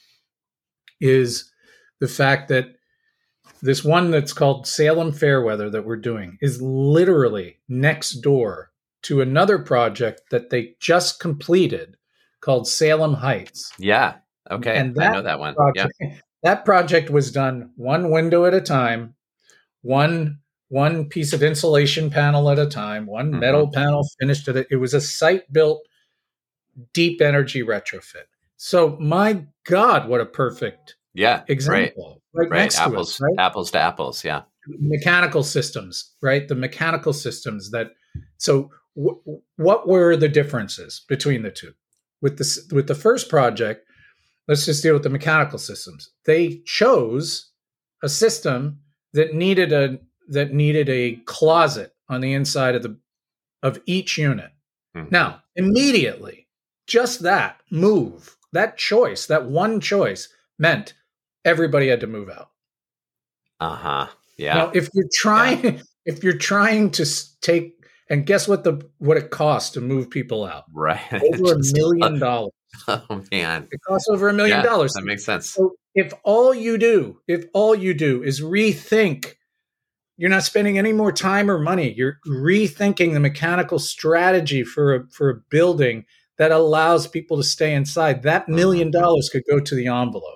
is the fact that this one that's called Salem Fairweather that we're doing is literally next door to another project that they just completed called Salem Heights. Yeah. Okay. And that I know that one. Project, yeah. That project was done one window at a time. One one piece of insulation panel at a time, one mm-hmm. metal panel finished at it. It was a site-built deep energy retrofit. So my God, what a perfect yeah, example. Right, right, right. next apples, to us, right? Apples to apples, yeah. Mechanical systems, right? The mechanical systems that, so w- what were the differences between the two? With the, with the first project, let's just deal with the mechanical systems. They chose a system that needed a that needed a closet on the inside of the of each unit. Mm-hmm. Now, immediately, just that move, that choice, that one choice meant everybody had to move out. Uh-huh. Yeah. Now, if you're trying yeah. if you're trying to take and guess what the what it costs to move people out? Right. Over a million dollars. Oh man. It costs over a million yeah, dollars. That makes sense. So if all you do, if all you do is rethink, you're not spending any more time or money. You're rethinking the mechanical strategy for a, for a building that allows people to stay inside. That million dollars could go to the envelope.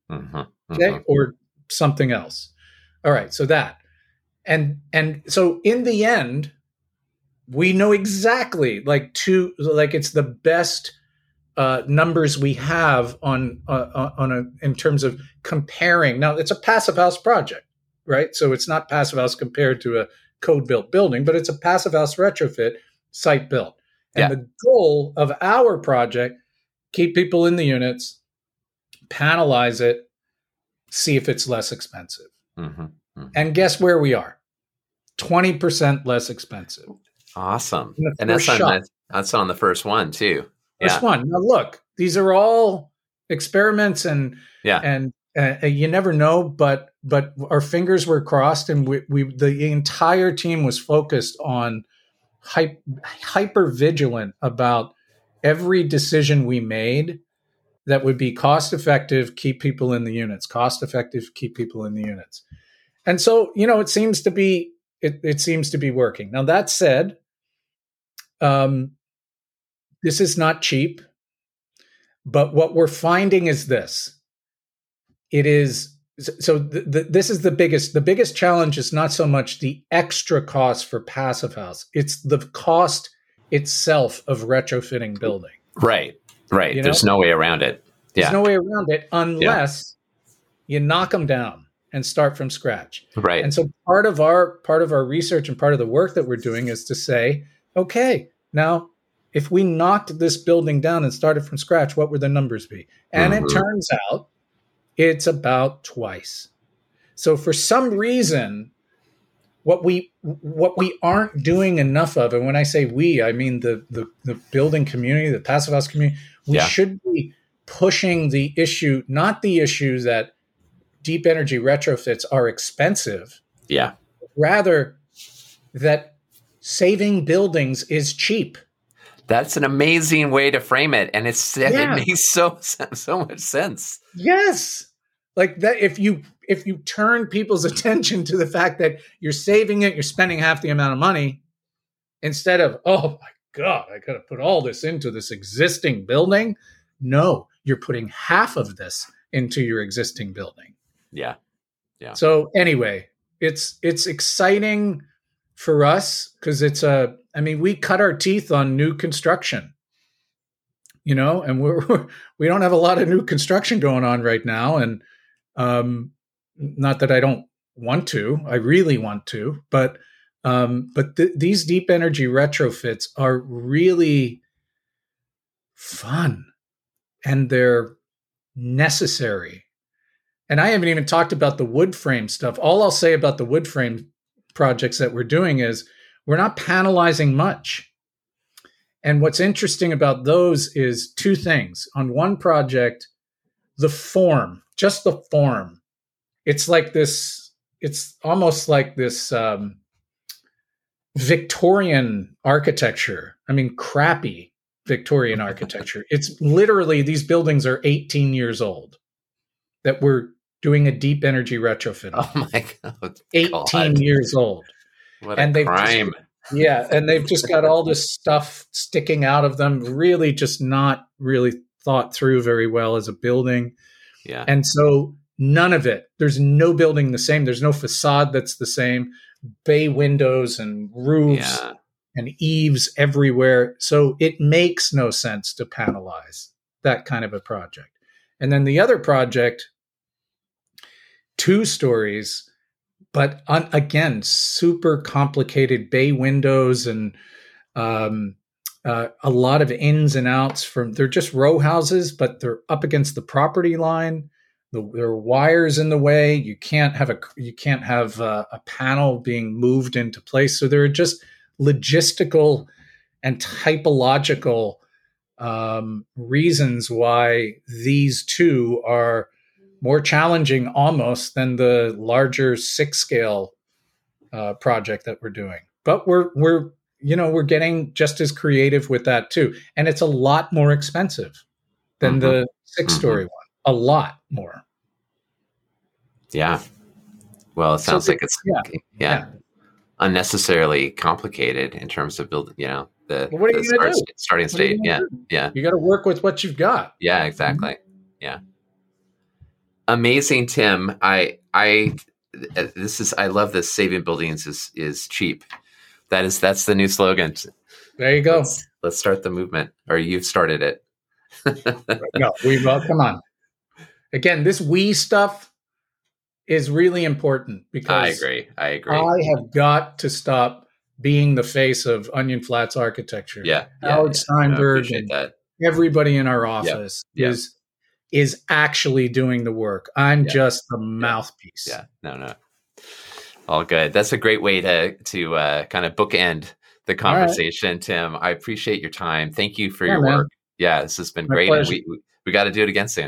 Mm-hmm. Okay. Mm-hmm. Or something else. All right. So that, and, and so in the end, we know exactly like two, like it's the best uh, numbers we have on, uh, on a, in terms of comparing. Now it's a passive house project, right? So it's not passive house compared to a code built building, but it's a passive house retrofit site built. And Yeah. the goal of our project, keep people in the units, panelize it, see if it's less expensive. Mm-hmm. Mm-hmm. And guess where we are? twenty percent less expensive. Awesome. In the And that's first on, shot. that's, that's on the first one too. First Yeah. one. Now look, these are all experiments, and Yeah. and uh, you never know, but but our fingers were crossed, and we, we the entire team was focused on hy- hyper vigilant about every decision we made that would be cost effective, keep people in the units, cost effective, keep people in the units. And so, you know, it seems to be it, it seems to be working. Now that said, um, this is not cheap, but what we're finding is this: it is so. Th- th- this is the biggest. The biggest challenge is not so much the extra cost for passive house; it's the cost itself of retrofitting building. Right. Right. You know? There's no way around it. There's Yeah. no way around it unless you knock them down and start from scratch. Right. And so part of our part of our research and part of the work that we're doing is to say, okay, now if we knocked this building down and started from scratch, what would the numbers be? And Mhm. it turns out it's about twice. So for some reason, what we what we aren't doing enough of, and when I say we, I mean the the, the building community, the passive house community, we Yeah. should be pushing the issue, not the issue that deep energy retrofits are expensive, Yeah. rather that saving buildings is cheap. That's an amazing way to frame it. And it's, Yeah. it makes so, so much sense. Yes. Like that, if you if you turn people's attention to the fact that you're saving it, you're spending half the amount of money, instead of, oh my God, I gotta put all this into this existing building. No, you're putting half of this into your existing building. Yeah. Yeah. So anyway, it's it's exciting for us because it's a, I mean, we cut our teeth on new construction, you know, and we're we don't have a lot of new construction going on right now. And um, not that I don't want to, I really want to, but um, but th- these deep energy retrofits are really fun and they're necessary. And I haven't even talked about the wood frame stuff. All I'll say about the wood frame projects that we're doing is we're not panelizing much. And what's interesting about those is two things. On one project, the form, just the form, it's like this, it's almost like this um, Victorian architecture. I mean, crappy Victorian architecture. It's literally, these buildings are eighteen years old that we're doing a deep energy retrofit on. Oh my God. eighteen God. years old. What And a they've crime. just- Yeah, and they've just got all this stuff sticking out of them, really just not really thought through very well as a building. Yeah. And so none of it, there's no building the same. There's no facade that's the same. Bay windows and roofs Yeah. and eaves everywhere. So it makes no sense to panelize that kind of a project. And then the other project, two stories, but on, again, super complicated bay windows and um, uh, a lot of ins and outs from, they're just row houses, but they're up against the property line. The, there are wires in the way. You can't have a, you can't have a, a panel being moved into place. So there are just logistical and typological um, reasons why these two are more challenging almost than the larger six scale uh, project that we're doing. But we're we're you know we're getting just as creative with that too, and it's a lot more expensive than Mm-hmm. the six story Mm-hmm. one. A lot more. Yeah. Well, it So sounds the- like it's yeah, yeah, yeah. unnecessarily complicated in terms of building. You know, the, Well, what are the you gonna start- do? starting What are you state. gonna Yeah. do? Yeah. You got to work with what you've got. Yeah. Exactly. Yeah. Amazing, Tim. I I this is I love this. Saving buildings is is cheap. That is that's the new slogan. There you go. Let's, let's start the movement, or you've started it. No, we well, come on. Again, this we stuff is really important because I agree. I agree. I have got to stop being the face of Onion Flats architecture. Yeah, Howard yeah, Steinberg yeah. and that. everybody in our office yeah. is is actually doing the work. I'm yeah. just the mouthpiece. Yeah, no, no. All good. That's a great way to to uh, kind of bookend the conversation, right. Tim. I appreciate your time. Thank you for yeah, your man. work. Yeah, this has been My great. And we we, we got to do it again soon.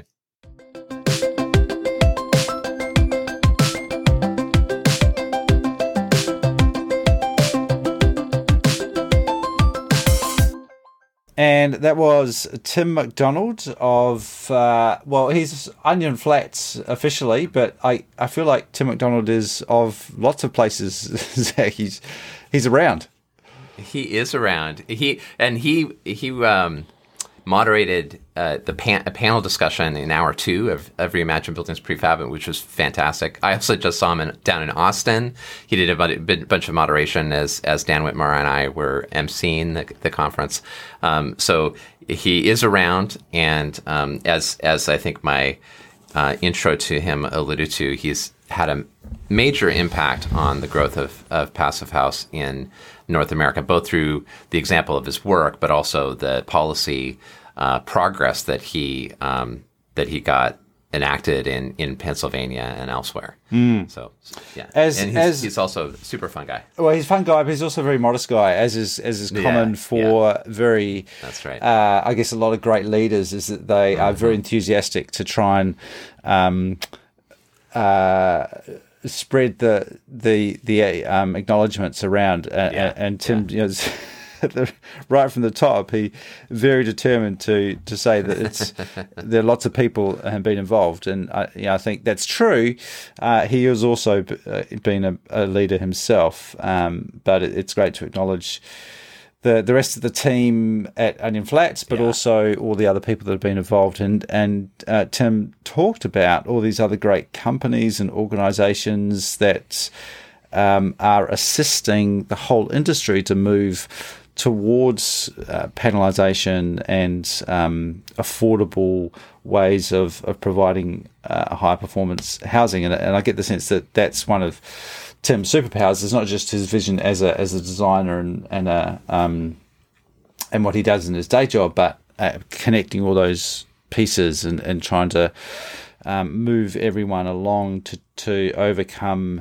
And that was Tim McDonald of, uh, well, he's Onion Flats officially, but I, I feel like Tim McDonald is of lots of places, Zach. He's, he's around. He is around. He and he he um, moderated uh, the pan- a panel discussion in hour two of, of Reimagine Buildings Prefab, which was fantastic. I also just saw him in, down in Austin. He did a bunch of moderation as as Dan Whitmore and I were emceeing the, the conference. Um, so he is around, and um, as as I think my uh, intro to him alluded to, he's had a major impact on the growth of, of Passive House in North America, both through the example of his work, but also the policy uh, progress that he um, that he got enacted in, in Pennsylvania and elsewhere. Mm. So, yeah, as, and he's, as, he's also a super fun guy. Well, he's a fun guy, but he's also a very modest guy, as is as is common yeah, for yeah. very. That's right. Uh, I guess a lot of great leaders is that they mm-hmm. are very enthusiastic to try and. Um, uh, spread the the the um, acknowledgements around, uh, yeah, and Tim, yeah. you know, the, right from the top, he very determined to to say that it's there are lots of people have been involved, and I, you know, I think that's true. Uh, he has also uh, been a, a leader himself, um, but it, it's great to acknowledge the the rest of the team at Onion Flats, but yeah. also all the other people that have been involved. And and uh, Tim talked about all these other great companies and organisations that um, are assisting the whole industry to move towards uh, panelisation and um, affordable ways of, of providing uh, high performance housing. And, and I get the sense that that's one of Tim's superpowers. Is not just his vision as a as a designer and and a um and what he does in his day job, but uh, connecting all those pieces and, and trying to um, move everyone along to to overcome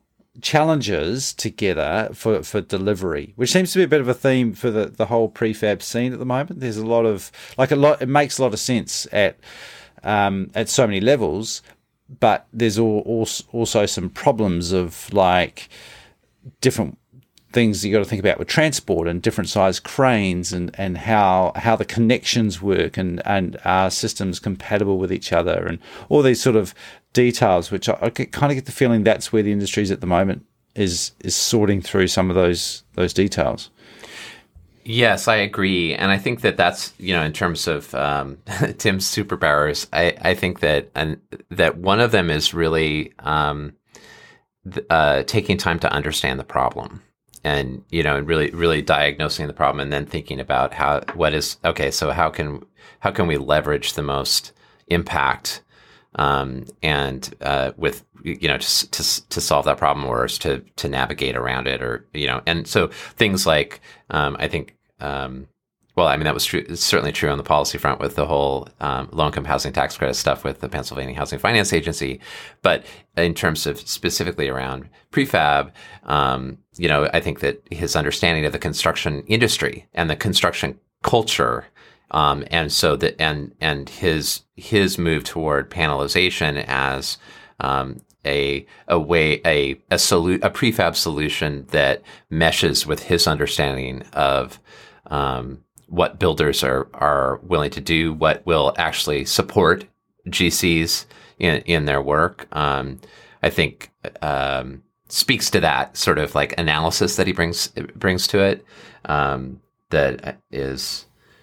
challenges together for, for delivery, which seems to be a bit of a theme for the, the whole prefab scene at the moment. There's a lot of like a lot. It makes a lot of sense at um, at so many levels. But there's also some problems of like different things you got to think about with transport and different size cranes and, and how how the connections work and, and are systems compatible with each other and all these sort of details, which I, I kind of get the feeling that's where the industry is at the moment, is is sorting through some of those those details. Yes, I agree. And I think that that's, you know, in terms of um, Tim's superpowers, I, I think that and that one of them is really um, th- uh, taking time to understand the problem and, you know, and really, really diagnosing the problem and then thinking about how, what is, okay, so how can, how can we leverage the most impact um, and uh, with, you know, to, to, to solve that problem or to, to navigate around it or, you know, and so things like, um, I think, Um, well, I mean, that was true. It's certainly true on the policy front with the whole um, low-income housing tax credit stuff with the Pennsylvania Housing Finance Agency. But in terms of specifically around prefab, um, you know, I think that his understanding of the construction industry and the construction culture, um, and so that and and his his move toward panelization as um, a a way a a solu- a prefab solution that meshes with his understanding of Um, what builders are, are willing to do, what will actually support G Cs in, in their work, um, I think um, speaks to that sort of like analysis that he brings brings to it. Um, that is,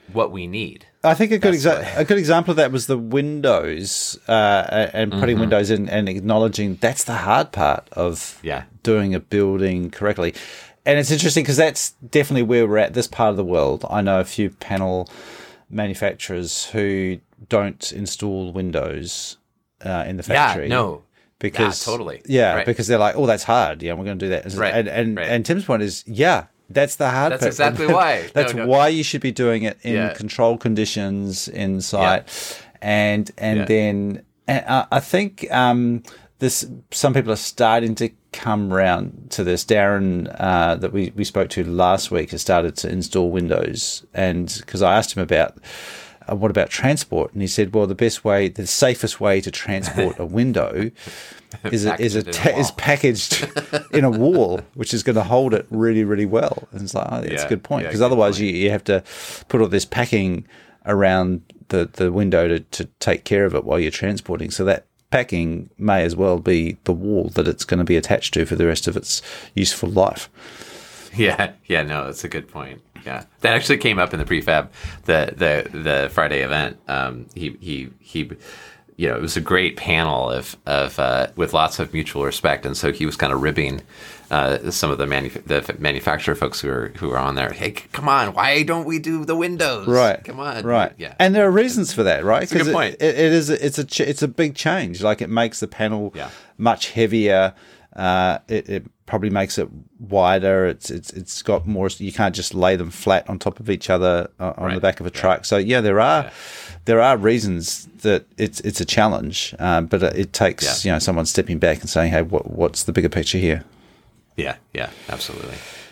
what we need. I think a good That's exa- a good example of that was the windows uh, and putting Mm-hmm. windows in and acknowledging that's the hard part of Yeah. doing a building correctly. And it's interesting because that's definitely where we're at this part of the world. I know a few panel manufacturers who don't install windows uh, in the factory. Yeah, no. Because Yeah, totally. Yeah, Right. because they're like, oh, that's hard. Yeah, we're going to do that. Right, And and, right. and Tim's point is, yeah, that's the hard That's part. exactly why. That's No, no. why you should be doing it in Yeah. controlled conditions in site, and and Yeah. then and I, I think um, this. Some people are starting to come round to this. Darren, uh, that we we spoke to last week, has started to install windows, and because I asked him about. Uh, what about transport? And he said, well, the best way, the safest way to transport a window is a, is a, Packaged it in a ta- is wall. packaged in a wall, which is going to hold it really, really well. And it's like, oh, that's Yeah, a good point. yeah, Because good otherwise point. you, you have to put all this packing around the, the window to, to take care of it while you're transporting. So that packing may as well be the wall that it's going to be attached to for the rest of its useful life. Yeah, yeah, no, that's a good point. Yeah, that actually came up in the prefab, the the the Friday event. Um, he he he, you know, it was a great panel of of uh, with lots of mutual respect, and so he was kind of ribbing uh, some of the manuf- the manufacturer folks who were who were on there. Hey, come on, why don't we do the windows? Right. Come on. Right. Yeah. And there are reasons for that, right? a good it- point. It, it is. A, it's a. ch- It's a big change. Like it makes the panel Yeah. much heavier. Uh, it, it probably makes it wider. It's it's it's got more. You can't just lay them flat on top of each other uh, on Right. the back of a truck. So yeah, there are Yeah. there are reasons that it's it's a challenge. Um, but it, it takes Yeah. you know someone stepping back and saying, hey, what what's the bigger picture here? Yeah, yeah, absolutely.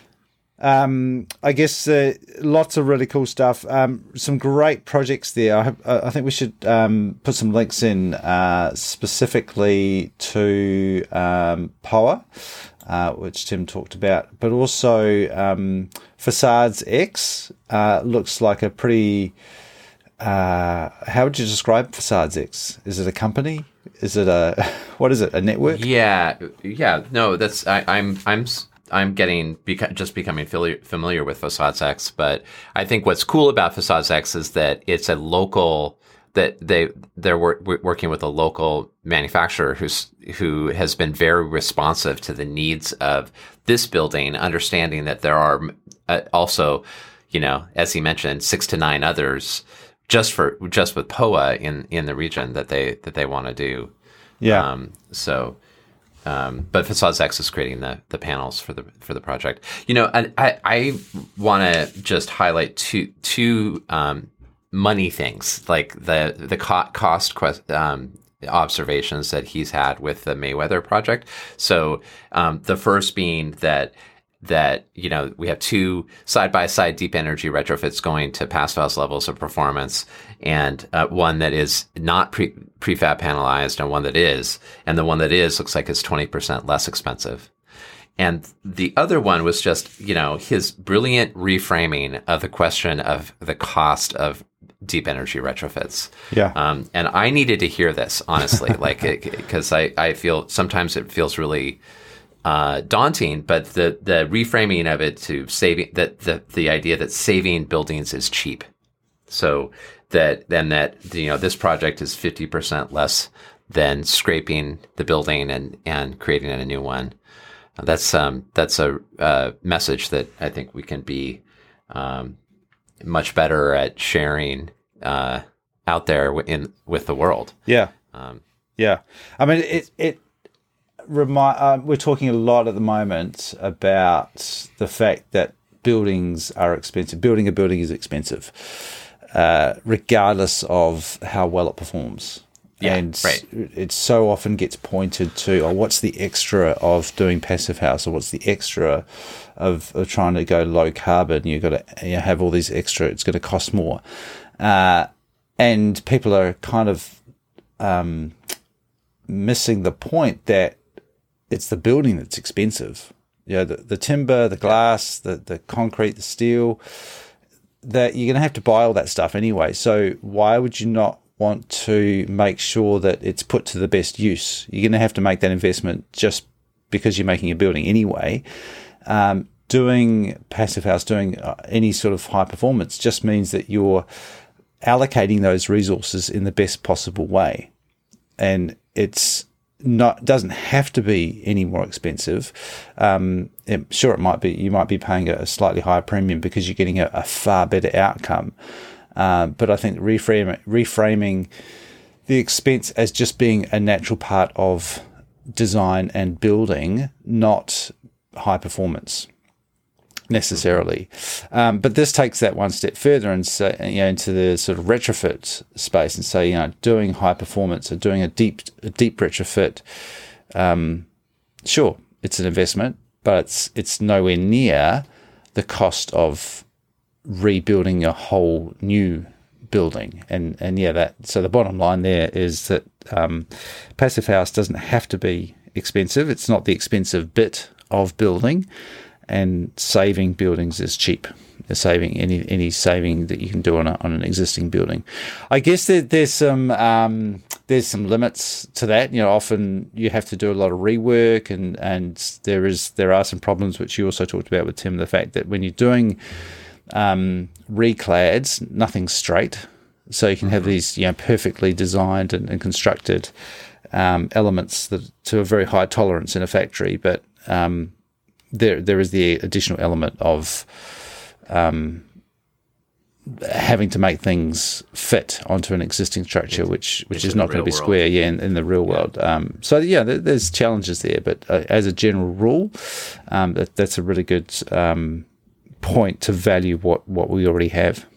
Um, I guess uh, lots of really cool stuff. Um, some great projects there. I, have, I think we should um, put some links in uh, specifically to um, P O A, uh, which Tim talked about, but also um, Facades X uh, looks like a pretty. Uh, how would you describe Facades X? Is it a company? Is it a what is it? A network? Yeah, yeah. No, that's I, I'm I'm s- I'm getting beca- just becoming familiar, familiar with Facades X, but I think what's cool about Facades X is that it's a local that they they're wor- working with a local manufacturer who's who has been very responsive to the needs of this building, understanding that there are uh, also, you know, as he mentioned, six to nine others just for just with P O A in in the region that they that they want to do. Yeah. Um, so. Um, but Facades X is creating the, the panels for the for the project. You know, I I, I want to just highlight two two um, money things, like the the co- cost quest, um, observations that he's had with the Mayweather project. So um, the first being that that you know we have two side by side deep energy retrofits going to Pascal's levels of performance, and uh, one that is not pre prefab panelized and one that is, and the one that is looks like it's twenty percent less expensive. And the other one was just, you know, his brilliant reframing of the question of the cost of deep energy retrofits. Yeah. Um, and I needed to hear this, honestly, like, because I, I feel sometimes it feels really uh, daunting, but the, the reframing of it to saving that the, the idea that saving buildings is cheap. So that then that, you know, this project is fifty percent less than scraping the building and, and creating a new one. That's um that's a uh, message that I think we can be um, much better at sharing uh, out there in with the world. Yeah. Um, Yeah. I mean, it, it remind, uh, we're talking a lot at the moment about the fact that buildings are expensive. Building a building is expensive, uh, regardless of how well it performs. Yeah, and right. it so often gets pointed to, oh, what's the extra of doing passive house, or what's the extra of, of trying to go low carbon? You've got to you know, have all these extra, it's going to cost more. Uh, and people are kind of um, missing the point that it's the building that's expensive. You know, the, the timber, the glass, the, the concrete, the steel, that you're going to have to buy all that stuff anyway. So why would you not want to make sure that it's put to the best use? You're going to have to make that investment just because you're making a building anyway. Um, doing Passive House, doing uh, any sort of high performance, just means that you're allocating those resources in the best possible way. And it's not doesn't have to be any more expensive. Um, it, sure, it might be. You might be paying a, a slightly higher premium because you're getting a, a far better outcome. Uh, but I think reframing, reframing the expense as just being a natural part of design and building, not high performance necessarily. Um, but this takes that one step further and say, you know, into the sort of retrofit space and say, you know, doing high performance or doing a deep, a deep retrofit. Um, sure, it's an investment, but it's it's nowhere near the cost of rebuilding a whole new building. And and yeah, that so the bottom line there is that um, Passive House doesn't have to be expensive. It's not the expensive bit of building. And saving buildings is cheap. Saving any any saving that you can do on a, on an existing building. I guess there, there's some um, there's some limits to that. You know, often you have to do a lot of rework, and, and there is there are some problems which you also talked about with Tim. The fact that when you're doing um, reclads, nothing's straight, so you can have these, you know, perfectly designed and, and constructed um, elements that to a very high tolerance in a factory, but um, There, there is the additional element of um, having to make things fit onto an existing structure, which which is not going to be square, yeah, in, in the real world. Um, so yeah, there, there's challenges there, but uh, as a general rule, um, that, that's a really good um, point to value what, what we already have.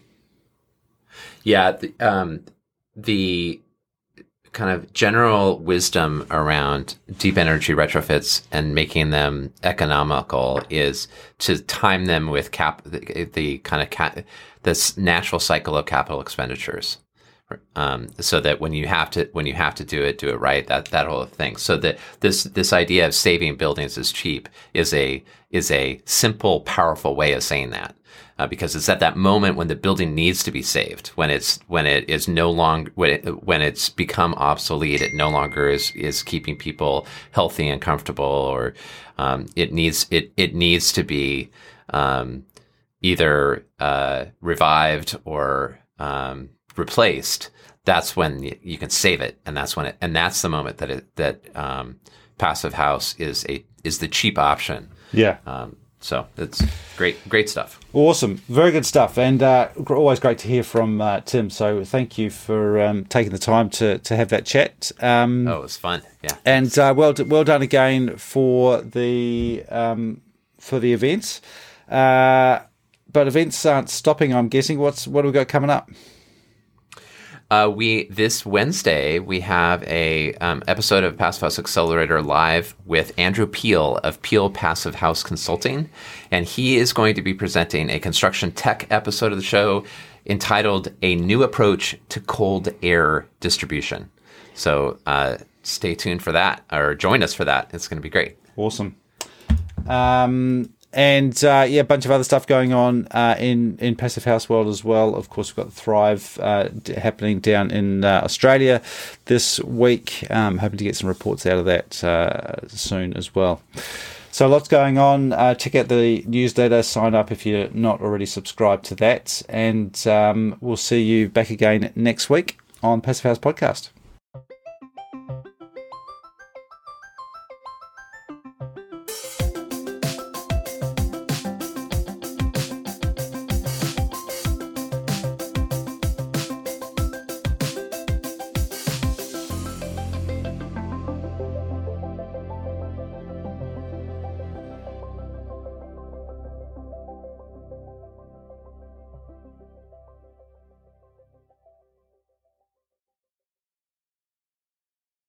Yeah, the, um, the kind of general wisdom around deep energy retrofits and making them economical is to time them with cap the, the kind of cap, this natural cycle of capital expenditures, um, so that when you have to when you have to do it, do it right. That that whole thing. So that this this idea of saving buildings is cheap is a is a simple, powerful way of saying that. Uh, because it's at that moment when the building needs to be saved, when it's when it is no longer when it, when it's become obsolete, it no longer is is keeping people healthy and comfortable, or um, it needs it it needs to be um, either uh, revived or um, replaced. That's when you, you can save it, and that's when it and that's the moment that it that um, Passive House is a is the cheap option. Yeah. Um, So it's great, great stuff. Awesome. Very good stuff. And uh, always great to hear from uh, Tim. So thank you for um, taking the time to, to have that chat. Um, oh, it was fun. Yeah. And uh, well well done again for the um, for the events. Uh, but events aren't stopping, I'm guessing. What's What have we got coming up? Uh, we this Wednesday we have a um, episode of Passive House Accelerator live with Andrew Peel of Peel Passive House Consulting, and he is going to be presenting a construction tech episode of the show entitled "A New Approach to Cold Air Distribution." So uh, stay tuned for that, or join us for that. It's going to be great. Awesome. Um, And uh, yeah, a bunch of other stuff going on uh, in in Passive House world as well. Of course, we've got the Thrive uh, d- happening down in uh, Australia this week. Um, hoping to get some reports out of that uh, soon as well. So lots going on. Uh, check out the newsletter. Sign up if you're not already subscribed to that. And um, we'll see you back again next week on Passive House Podcast.